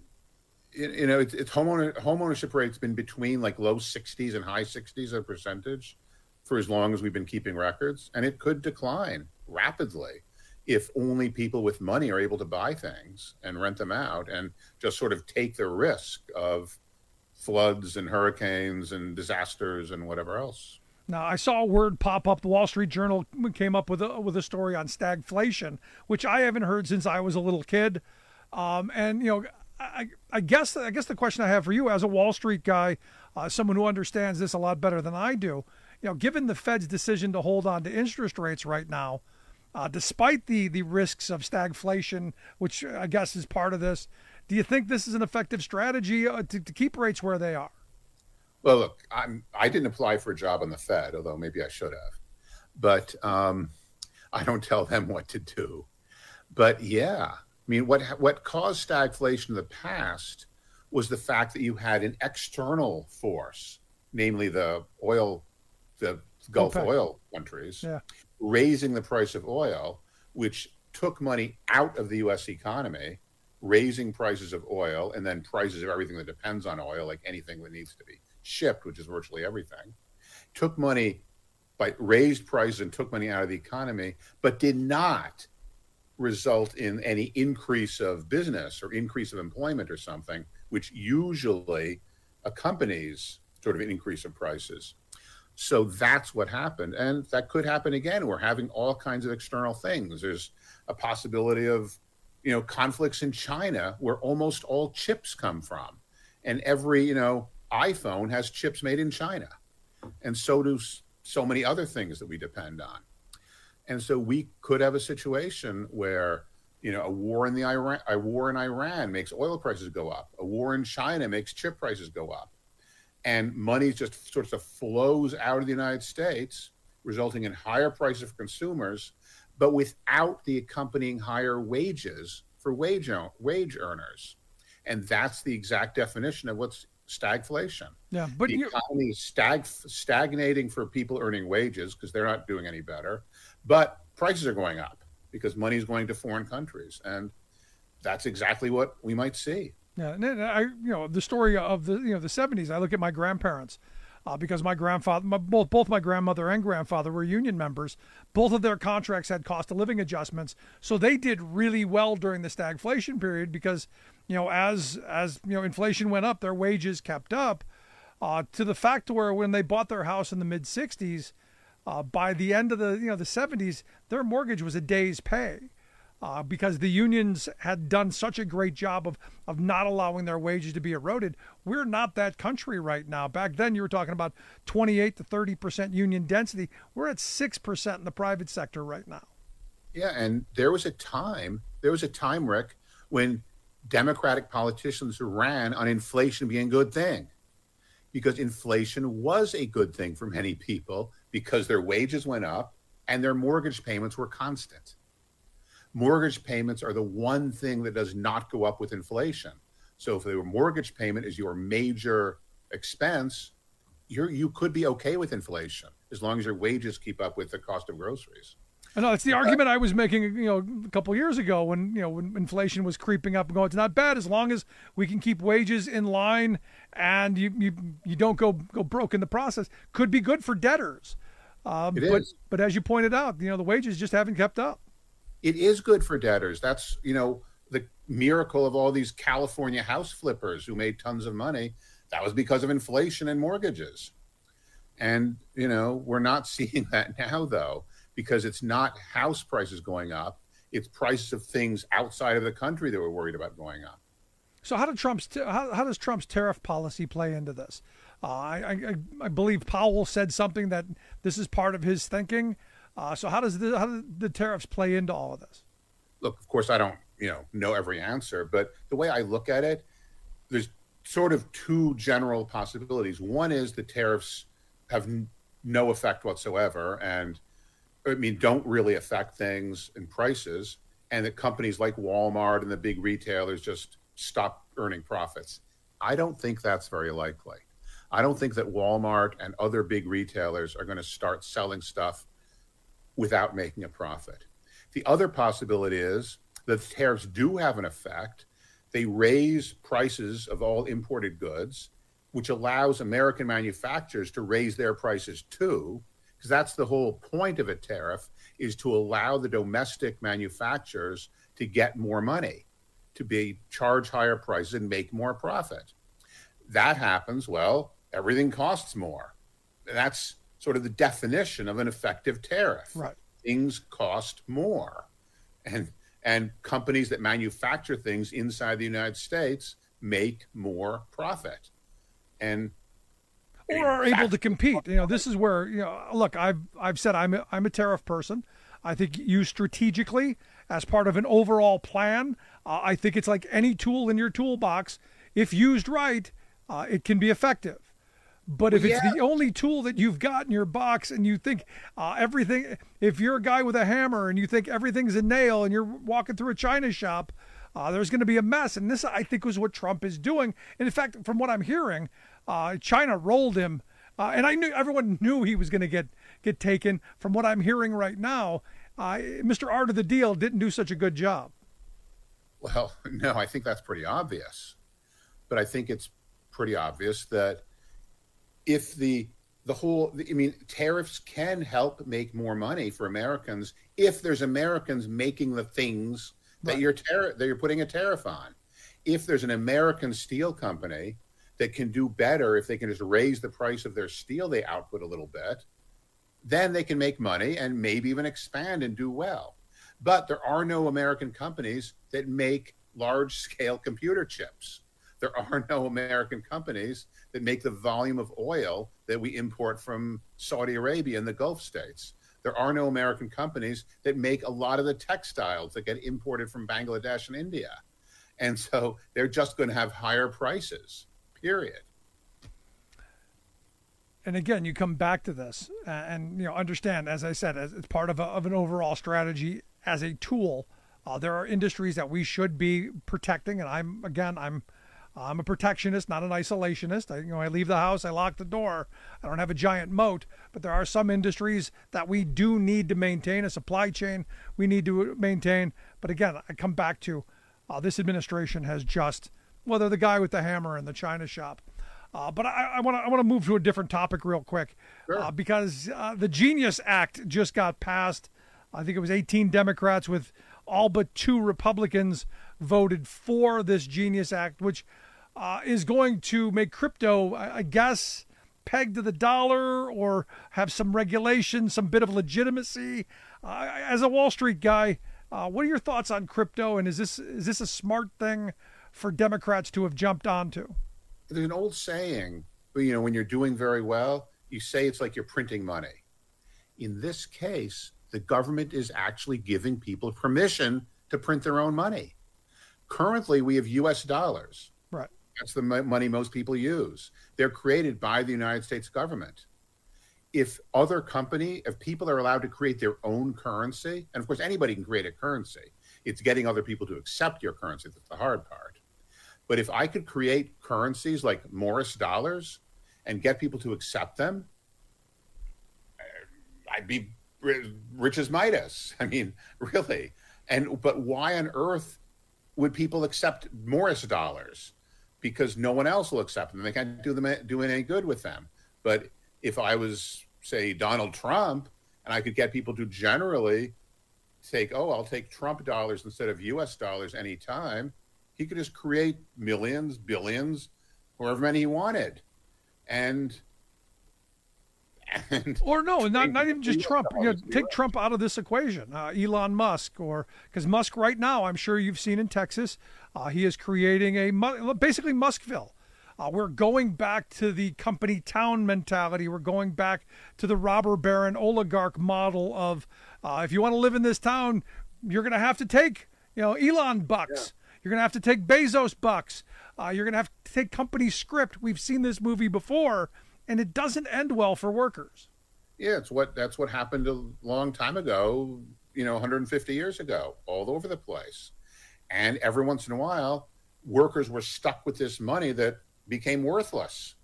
you know, it's, it's homeowner homeownership rate's been between like low sixties and high sixties a percentage for as long as we've been keeping records, and it could decline rapidly if only people with money are able to buy things and rent them out and just sort of take the risk of floods and hurricanes and disasters and whatever else. Now, I saw a word pop up. The Wall Street Journal came up with a, with a story on stagflation, which I haven't heard since I was a little kid. Um, and, you know, I, I guess I guess the question I have for you as a Wall Street guy, uh, someone who understands this a lot better than I do, you know, given the Fed's decision to hold on to interest rates right now, uh, despite the, the risks of stagflation, which I guess is part of this, do you think this is an effective strategy uh, to, to keep rates where they are? Well, look, I'm, I didn't apply for a job on the Fed, although maybe I should have. But um, I don't tell them what to do. But yeah, I mean, what what caused stagflation in the past was the fact that you had an external force, namely the oil, the Gulf OPEC. oil countries, Yeah. raising the price of oil, which took money out of the U S economy, raising prices of oil, and then prices of everything that depends on oil, like anything that needs to be shipped, which is virtually everything, took money, by raised prices and took money out of the economy, but did not result in any increase of business or increase of employment or something, which usually accompanies sort of an increase in prices. So that's what happened. And that could happen again. We're having all kinds of external things. There's a possibility of, you know, conflicts in China where almost all chips come from. And every, you know, iPhone has chips made in China. And so do so many other things that we depend on. And so we could have a situation where, you know, a war in the Iran, a war in Iran makes oil prices go up. A war in China makes chip prices go up. And money just sort of flows out of the United States, resulting in higher prices for consumers, but without the accompanying higher wages for wage, wage earners. And that's the exact definition of what's stagflation. Yeah, but the economy is stag, stagnating for people earning wages because they're not doing any better, but prices are going up because money is going to foreign countries, and that's exactly what we might see. Yeah, and I, you know, the story of the you know the seventies. I look at my grandparents, uh, because my grandfather, my, both both my grandmother and grandfather were union members. Both of their contracts had cost of living adjustments, so they did really well during the stagflation period because, you know, as as you know, inflation went up, their wages kept up, uh, to the fact where when they bought their house in the mid sixties, uh, by the end of the you know the seventies, their mortgage was a day's pay. Uh, because the unions had done such a great job of, of not allowing their wages to be eroded. We're not that country right now. Back then, you were talking about twenty-eight to thirty percent union density. We're at six percent in the private sector right now. Yeah, and there was a time, there was a time, Rick, when Democratic politicians ran on inflation being a good thing. Because inflation was a good thing for many people because their wages went up and their mortgage payments were constant. Mortgage payments are the one thing that does not go up with inflation. So if your mortgage payment is your major expense, you're, you could be okay with inflation as long as your wages keep up with the cost of groceries. I know it's the argument I was making, you know, a couple of years ago when, you know, when inflation was creeping up and going, it's not bad as long as we can keep wages in line and you you, you don't go, go broke in the process. Could be good for debtors. Um, it but, is. But as you pointed out, you know, the wages just haven't kept up. It is good for debtors. That's, you know, the miracle of all these California house flippers who made tons of money. That was because of inflation and mortgages. And, you know, we're not seeing that now, though, because it's not house prices going up. It's prices of things outside of the country that we're worried about going up. So how, did Trump's t- how, how does Trump's tariff policy play into this? Uh, I, I, I believe Powell said something that this is part of his thinking. Uh, so how does the, how do the tariffs play into all of this? Look, of course, I don't, you know, know every answer, but the way I look at it, there's sort of two general possibilities. One is the tariffs have n- no effect whatsoever, and I mean, don't really affect things and prices, and that companies like Walmart and the big retailers just stop earning profits. I don't think that's very likely. I don't think that Walmart and other big retailers are going to start selling stuff without making a profit. The other possibility is that the tariffs do have an effect. They raise prices of all imported goods, which allows American manufacturers to raise their prices too, because that's the whole point of a tariff, is to allow the domestic manufacturers to get more money, to be charge higher prices and make more profit. That happens, well, everything costs more. That's sort of the definition of an effective tariff. Right. Things cost more. And and companies that manufacture things inside the United States make more profit. And or are able to compete. You know, this is where, you know, look, I've I've said I'm a, I'm a tariff person. I think used strategically as part of an overall plan, uh, I think it's like any tool in your toolbox. If used right, uh, it can be effective. But if well, it's yeah. the only tool that you've got in your box and you think uh, everything, if you're a guy with a hammer and you think everything's a nail and you're walking through a china shop, uh, there's going to be a mess. And this, I think, was what Trump is doing. And in fact, from what I'm hearing, uh, China rolled him. Uh, and I knew everyone knew he was going to get get taken. From what I'm hearing right now, uh, Mister Art of the Deal didn't do such a good job. Well, no, I think that's pretty obvious. But I think it's pretty obvious that if the the whole, I mean, tariffs can help make more money for Americans if there's Americans making the things that right. you're tar- that you're putting a tariff on. If there's an American steel company that can do better, if they can just raise the price of their steel they output a little bit, then they can make money and maybe even expand and do well. But there are no American companies that make large-scale computer chips. There are no American companies that make the volume of oil that we import from Saudi Arabia and the Gulf states. There are no American companies that make a lot of the textiles that get imported from Bangladesh and India. And so they're just going to have higher prices, period. And again, you come back to this and, you know, understand, as I said, as it's part of, a, of an overall strategy as a tool. Uh, there are industries that we should be protecting. And I'm, again, I'm, I'm a protectionist, not an isolationist. I, you know, I leave the house, I lock the door. I don't have a giant moat, but there are some industries that we do need to maintain, a supply chain we need to maintain. But again, I come back to uh, this administration has just, well, they're the guy with the hammer in the china shop. Uh, but I want to I want to move to a different topic real quick, sure. uh, because uh, the Genius Act just got passed. I think it was eighteen Democrats with all but two Republicans voted for this Genius Act, which uh, is going to make crypto, I, I guess, pegged to the dollar or have some regulation, some bit of legitimacy. Uh, as a Wall Street guy, uh, what are your thoughts on crypto, and is this is this a smart thing for Democrats to have jumped onto? There's an old saying, you know, when you're doing very well, you say it's like you're printing money. In this case, the government is actually giving people permission to print their own money. Currently, we have U S dollars. Right. That's the money most people use. They're created by the United States government. If other company, if people are allowed to create their own currency, and of course anybody can create a currency, it's getting other people to accept your currency that's the hard part. But if I could create currencies like Morris dollars and get people to accept them, I'd be rich as Midas. I mean, really. And but why on earth would people accept Morris dollars? Because no one else will accept them. They can't do them do any good with them. But if I was, say, Donald Trump, and I could get people to generally take, oh, I'll take Trump dollars instead of U S dollars anytime, he could just create millions, billions however many he wanted. And, and or no, not not even just Trump. You know, take Trump out of this equation. Uh, Elon Musk, or because Musk right now, I'm sure you've seen in Texas, uh, he is creating a basically Muskville. Uh, we're going back to the company town mentality. We're going back to the robber baron oligarch model of uh, if you want to live in this town, you're going to have to take, you know, Elon bucks. Yeah. You're going to have to take Bezos bucks. Uh, you're going to have to take company script. We've seen this movie before, and it doesn't end well for workers. Yeah, it's what that's what happened a long time ago, you know, one hundred fifty years ago, all over the place. And every once in a while, workers were stuck with this money that became worthless.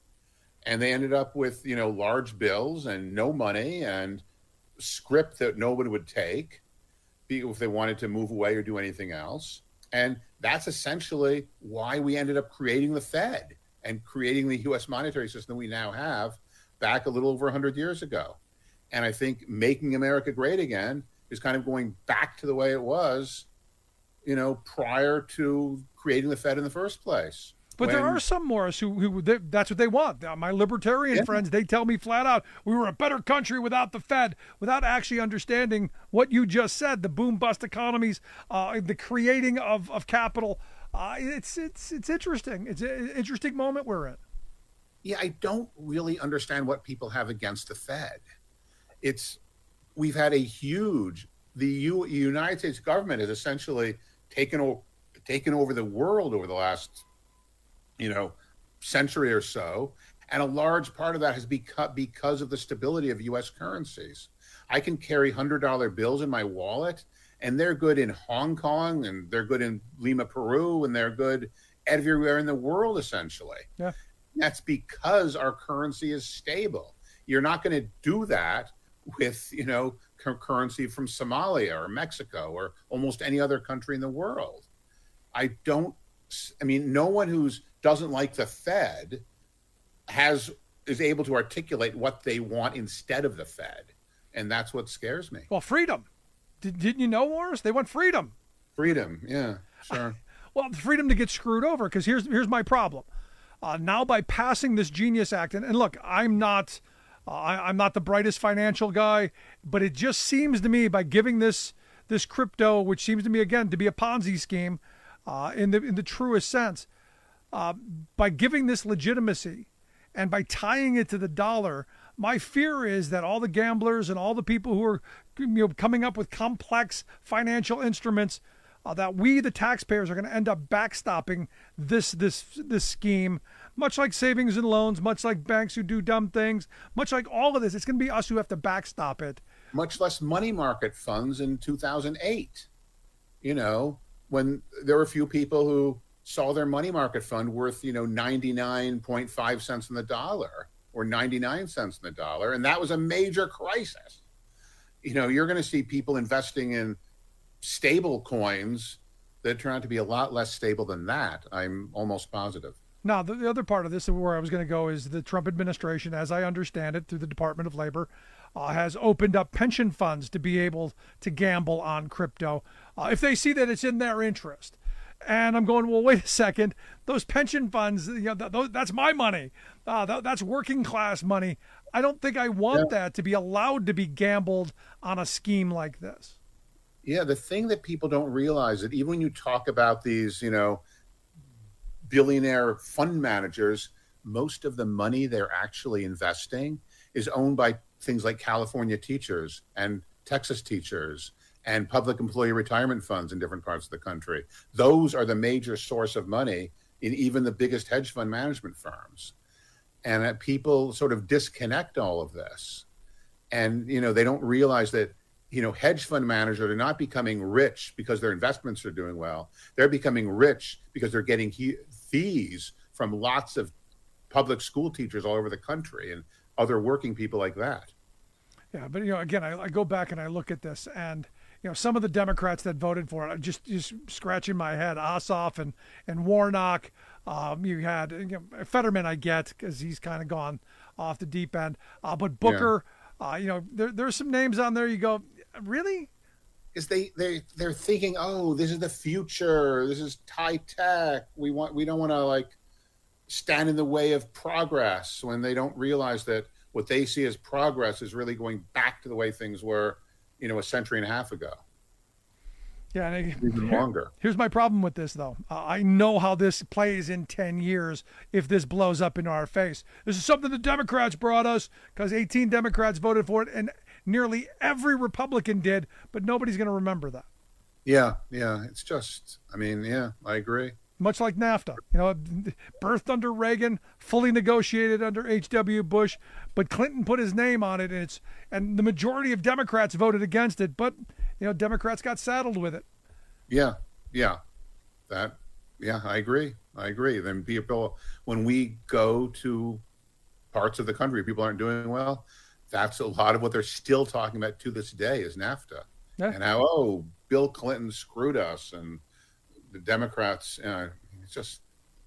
And they ended up with, you know, large bills and no money and script that nobody would take if they wanted to move away or do anything else. And that's essentially why we ended up creating the Fed and creating the U S monetary system we now have back a little over one hundred years ago. And I think making America great again is kind of going back to the way it was, you know, prior to creating the Fed in the first place. But when, there are some, Morris, who, who they, that's what they want. My libertarian yeah. friends, they tell me flat out, we were a better country without the Fed, without actually understanding what you just said, the boom-bust economies, uh, the creating of, of capital. Uh, it's it's it's interesting. It's an interesting moment we're in. Yeah, I don't really understand what people have against the Fed. It's we've had a huge, the U, United States government has essentially taken, o- taken over the world over the last you know, century or so. And a large part of that has become because of the stability of U S currencies. I can carry one hundred dollar bills in my wallet, and they're good in Hong Kong, and they're good in Lima, Peru, and they're good everywhere in the world, essentially. Yeah. That's because our currency is stable. You're not going to do that with, you know, currency from Somalia or Mexico or almost any other country in the world. I don't, I mean, no one who's doesn't like the Fed has is able to articulate what they want instead of the Fed, and that's what scares me. Well, freedom. Did, didn't you know, Morris? They want freedom. Freedom, yeah, sure. Well, freedom to get screwed over, because here's here's my problem. Uh, now, by passing this Genius Act, and, and look, I'm not uh, I, I'm not the brightest financial guy, but it just seems to me by giving this this crypto, which seems to me again to be a Ponzi scheme, uh, in the in the truest sense. Uh, by giving this legitimacy and by tying it to the dollar, my fear is that all the gamblers and all the people who are you know, coming up with complex financial instruments, uh, that we, the taxpayers, are going to end up backstopping this this this scheme, much like savings and loans, much like banks who do dumb things, much like all of this. It's going to be us who have to backstop it. Much less money market funds in two thousand eight. You know, when there were a few people who saw their money market fund worth, you know, ninety-nine point five cents on the dollar or ninety-nine cents on the dollar. And that was a major crisis. You know, you're going to see people investing in stable coins that turn out to be a lot less stable than that. I'm almost positive. Now, the, the other part of this, where I was going to go, is the Trump administration, as I understand it, through the Department of Labor, uh, has opened up pension funds to be able to gamble on crypto uh, if they see that it's in their interest. And I'm going, well, wait a second. Those pension funds, you know, th- th- that's my money. Uh, th- that's working class money. I don't think I want yeah. that to be allowed to be gambled on a scheme like this. Yeah, the thing that people don't realize that even when you talk about these, you know, billionaire fund managers, most of the money they're actually investing is owned by things like California teachers and Texas teachers and public employee retirement funds in different parts of the country. Those are the major source of money in even the biggest hedge fund management firms. And uh, people sort of disconnect all of this. And, you know, they don't realize that, you know, hedge fund managers are not becoming rich because their investments are doing well. They're becoming rich because they're getting he- fees from lots of public school teachers all over the country and other working people like that. Yeah, but, you know, again, I, I go back and I look at this, and you know, some of the Democrats that voted for it, I'm just just scratching my head. Ossoff and and Warnock. Um, you had you know, Fetterman, I get, because he's kind of gone off the deep end. Uh, but Booker, yeah. uh, you know, there there's some names on there. You go, really? Is they they they're thinking, oh, this is the future. This is high tech. We want we don't want to like stand in the way of progress when they don't realize that what they see as progress is really going back to the way things were, you know, a century and a half ago. Yeah, and I, even here, longer. Here's my problem with this, though. Uh, I know how this plays in ten years if this blows up in our face. This is something the Democrats brought us because eighteen Democrats voted for it, and nearly every Republican did, but nobody's going to remember that. Yeah, yeah. It's just, I mean, yeah, I agree. Much like NAFTA, you know, birthed under Reagan, fully negotiated under H W Bush, but Clinton put his name on it, and it's and the majority of Democrats voted against it, but you know, Democrats got saddled with it. Yeah, yeah, that, yeah, I agree. I agree. Then people, when we go to parts of the country, people aren't doing well. That's a lot of what they're still talking about to this day is NAFTA, yeah. And how oh, Bill Clinton screwed us and the Democrats, uh, it's just,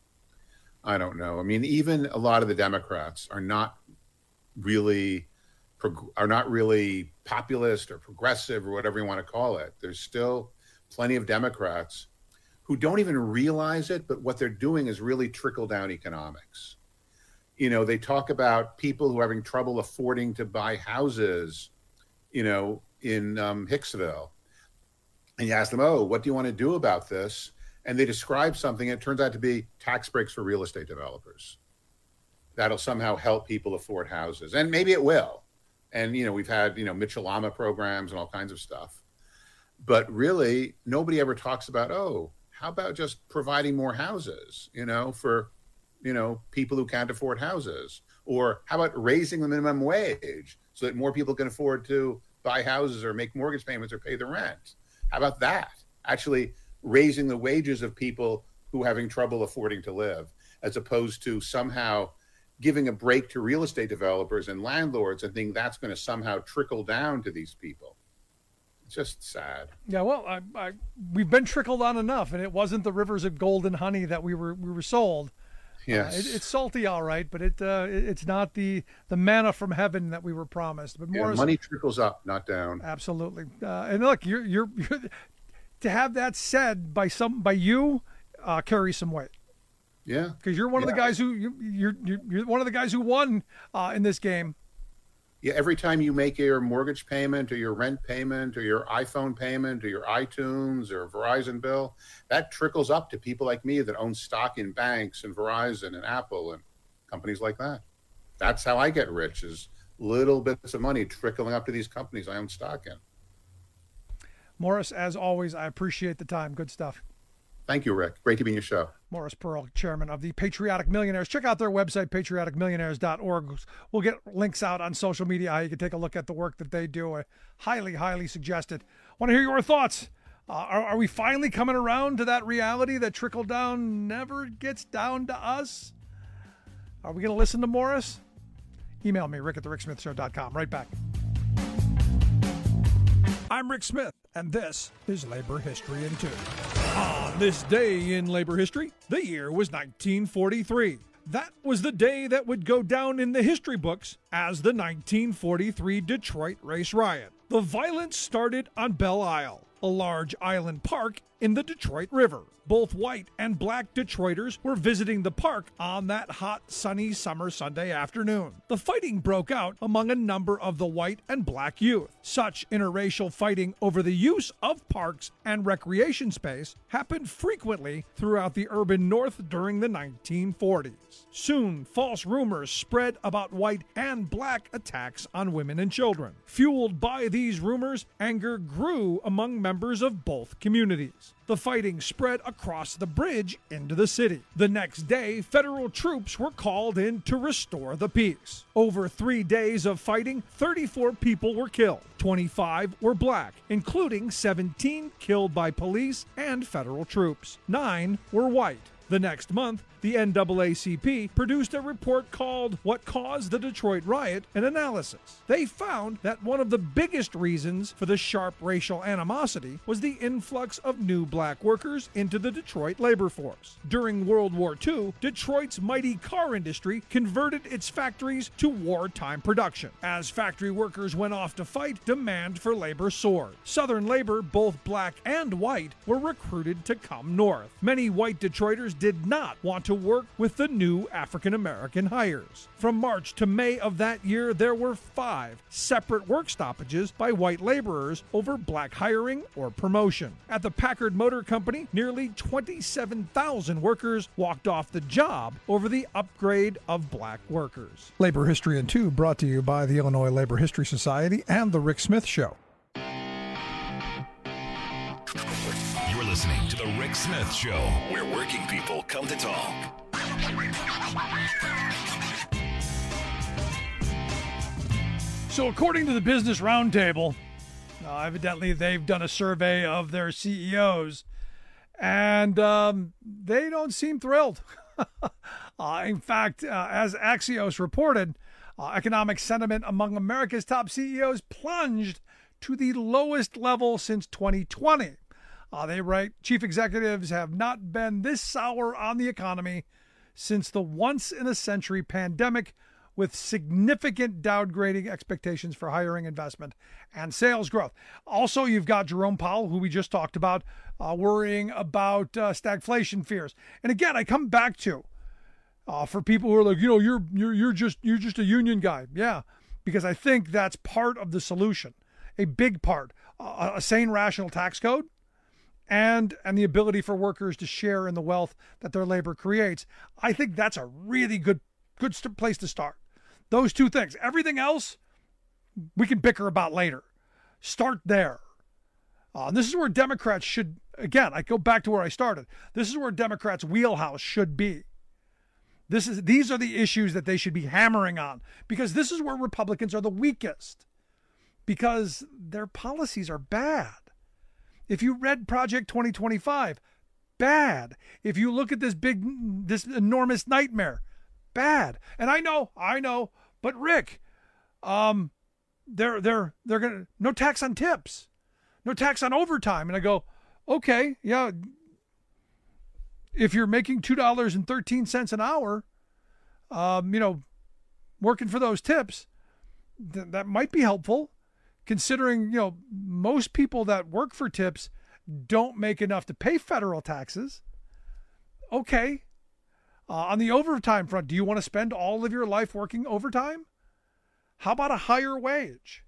I don't know. I mean, even a lot of the Democrats are not really, are not really populist or progressive or whatever you want to call it. There's still plenty of Democrats who don't even realize it, but what they're doing is really trickle-down economics. You know, they talk about people who are having trouble affording to buy houses, you know, in um, Hicksville. And you ask them, oh, what do you want to do about this? And they describe something, and it turns out to be tax breaks for real estate developers. That'll somehow help people afford houses. And maybe it will. And, you know, we've had, you know, Mitchell-Lama programs and all kinds of stuff. But really, nobody ever talks about, oh, how about just providing more houses, you know, for, you know, people who can't afford houses? Or how about raising the minimum wage so that more people can afford to buy houses or make mortgage payments or pay the rent? How about that? Actually raising the wages of people who are having trouble affording to live, as opposed to somehow giving a break to real estate developers and landlords and think that's going to somehow trickle down to these people. It's just sad. Yeah, well, I, I, we've been trickled on enough, and it wasn't the rivers of gold and honey that we were we were sold. Yes, uh, it, it's salty, all right, but it, uh, it it's not the the manna from heaven that we were promised. But more yeah, money trickles up, not down. Absolutely. Uh, and look, you're, you're you're to have that said by some by you uh, carries some weight. Yeah, because you're one yeah. of the guys who you, you're, you're you're one of the guys who won uh, in this game. Yeah, every time you make your mortgage payment or your rent payment or your iPhone payment or your iTunes or Verizon bill, that trickles up to people like me that own stock in banks and Verizon and Apple and companies like that. That's how I get rich, is little bits of money trickling up to these companies I own stock in. Morris, as always, I appreciate the time. Good stuff. Thank you, Rick. Great to be in your show. Morris Pearl, chairman of the Patriotic Millionaires. Check out their website, patriotic millionaires dot org. We'll get links out on social media how you can take a look at the work that they do. I highly, highly suggest it. Want to hear your thoughts. Uh, are, are we finally coming around to that reality that trickle down never gets down to us? Are we going to listen to Morris? Email me, rick at the rick smith show dot com. Right back. I'm Rick Smith, and this is Labor History in Two. On this day in labor history, the year was nineteen forty-three. That was the day that would go down in the history books as the nineteen forty-three Detroit Race Riot. The violence started on Belle Isle, a large island park in the Detroit River. Both white and black Detroiters were visiting the park on that hot, sunny summer Sunday afternoon. The fighting broke out among a number of the white and black youth. Such interracial fighting over the use of parks and recreation space happened frequently throughout the urban North during the nineteen forties. Soon, false rumors spread about white and black attacks on women and children. Fueled by these rumors, anger grew among members of both communities. The fighting spread across the bridge into the city. The next day, federal troops were called in to restore the peace. Over three days of fighting, thirty-four people were killed. twenty-five were black, including seventeen killed by police and federal troops. Nine were white. The next month, the N double A C P produced a report called What Caused the Detroit Riot? An Analysis. They found that one of the biggest reasons for the sharp racial animosity was the influx of new black workers into the Detroit labor force. During World War Two, Detroit's mighty car industry converted its factories to wartime production. As factory workers went off to fight, demand for labor soared. Southern labor, both black and white, were recruited to come north. Many white Detroiters did not want to work with the new African American hires. From March to May of that year, there were five separate work stoppages by white laborers over black hiring or promotion. At the Packard Motor Company, nearly twenty-seven thousand workers walked off the job over the upgrade of black workers. Labor History in Two brought to you by the Illinois Labor History Society and The Rick Smith Show. You're listening to The Rick Smith Show, where working people come to talk. So according to the Business Roundtable, uh, evidently they've done a survey of their C E Os, and um, they don't seem thrilled. uh, in fact, uh, as Axios reported, uh, economic sentiment among America's top C E Os plunged to the lowest level since twenty twenty. Uh, they write, chief executives have not been this sour on the economy since the once-in-a-century pandemic, with significant downgrading expectations for hiring, investment, and sales growth. Also, you've got Jerome Powell, who we just talked about, uh, worrying about uh, stagflation fears. And again, I come back to, uh, for people who are like, you know, you're you're you're just you're just a union guy. Yeah, because I think that's part of the solution, a big part, uh, a sane, rational tax code, and and the ability for workers to share in the wealth that their labor creates. I think that's a really good good st- place to start. Those two things. Everything else, we can bicker about later. Start there. Uh, and this is where Democrats should, again, I go back to where I started. This is where Democrats' wheelhouse should be. This is These are the issues that they should be hammering on, because this is where Republicans are the weakest, because their policies are bad. If you read Project twenty twenty-five, bad. If you look at this big, this enormous nightmare, bad. And I know, I know, but Rick, um, they're they're they're gonna no tax on tips, no tax on overtime. And I go, okay, yeah. If you're making two dollars and thirteen cents an hour, um, you know, working for those tips, th- that might be helpful, considering, you know, most people that work for tips don't make enough to pay federal taxes. Okay. Uh, on the overtime front, do you want to spend all of your life working overtime? How about a higher wage?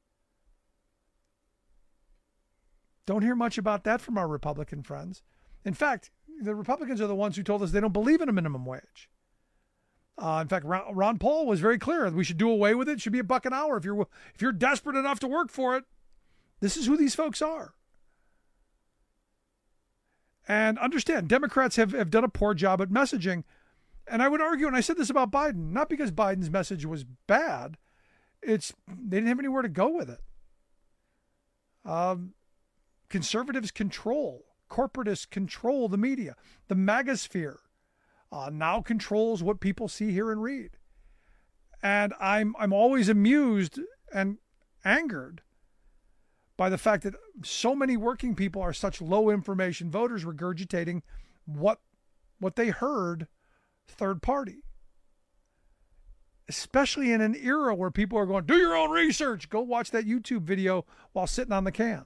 Don't hear much about that from our Republican friends. In fact, the Republicans are the ones who told us they don't believe in a minimum wage. Uh, in fact, Ron, Ron Paul was very clear. We should do away with it. It should be a buck an hour. If you're if you're desperate enough to work for it, this is who these folks are. And understand, Democrats have, have done a poor job at messaging. And I would argue, and I said this about Biden, not because Biden's message was bad, it's they didn't have anywhere to go with it. Um, conservatives control, corporatists control the media. The MAGAsphere uh, now controls what people see, hear, and read. And I'm I'm always amused and angered by the fact that so many working people are such low information voters regurgitating what what they heard third party. Especially in an era where people are going, do your own research. Go watch that YouTube video while sitting on the can.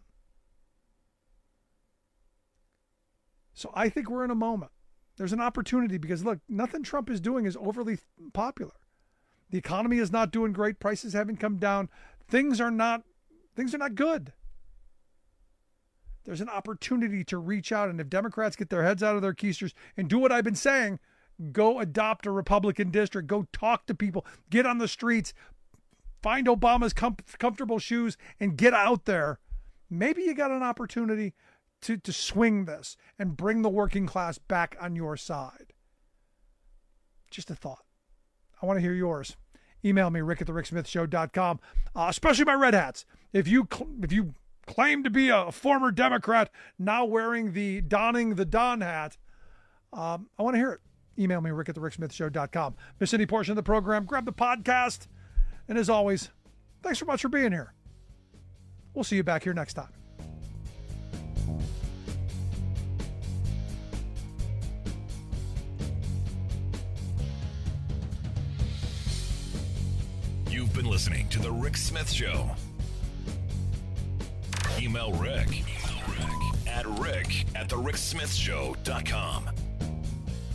So I think we're in a moment. There's an opportunity because, look, nothing Trump is doing is overly popular. The economy is not doing great. Prices haven't come down. Things are not Things are not good. There's an opportunity to reach out. And if Democrats get their heads out of their keisters and do what I've been saying, go adopt a Republican district, go talk to people, get on the streets, find Obama's com- comfortable shoes and get out there. Maybe you got an opportunity to, to swing this and bring the working class back on your side. Just a thought. I want to hear yours. Email me, rick at the rick smith show dot com, uh, especially my red hats. If you cl- if you claim to be a former Democrat, now wearing the, donning the Don hat, um, I want to hear it. Email me, rick at the rick smith show dot com. Miss any portion of the program, grab the podcast. And as always, thanks so much for being here. We'll see you back here next time. You've been listening to The Rick Smith Show. Email Rick, Email Rick at rick at the rick smith show dot com.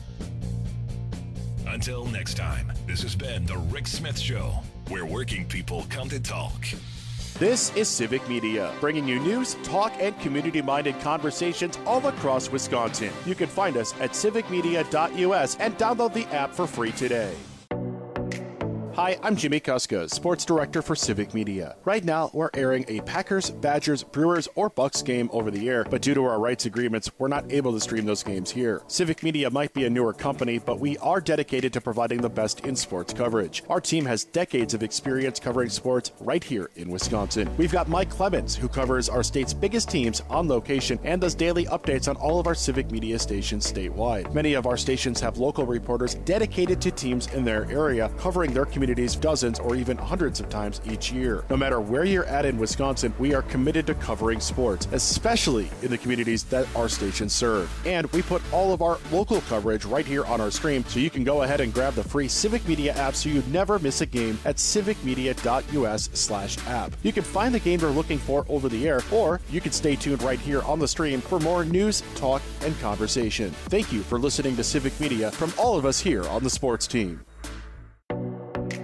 Until next time, this has been The Rick Smith Show, where working people come to talk. This is Civic Media, bringing you news, talk, and community-minded conversations all across Wisconsin. You can find us at civic media dot U S and download the app for free today. Hi, I'm Jimmy Kuskos, Sports Director for Civic Media. Right now, we're airing a Packers, Badgers, Brewers, or Bucks game over the air, but due to our rights agreements, we're not able to stream those games here. Civic Media might be a newer company, but we are dedicated to providing the best in sports coverage. Our team has decades of experience covering sports right here in Wisconsin. We've got Mike Clemens, who covers our state's biggest teams on location and does daily updates on all of our Civic Media stations statewide. Many of our stations have local reporters dedicated to teams in their area, covering their communities dozens or even hundreds of times each year. No matter where you're at in Wisconsin, we are committed to covering sports, especially in the communities that our stations serve. And we put all of our local coverage right here on our stream, so you can go ahead and grab the free Civic Media app so you never miss a game at civic media dot U S slash app. You can find the game you're looking for over the air, or you can stay tuned right here on the stream for more news, talk, and conversation. Thank you for listening to Civic Media from all of us here on the sports team.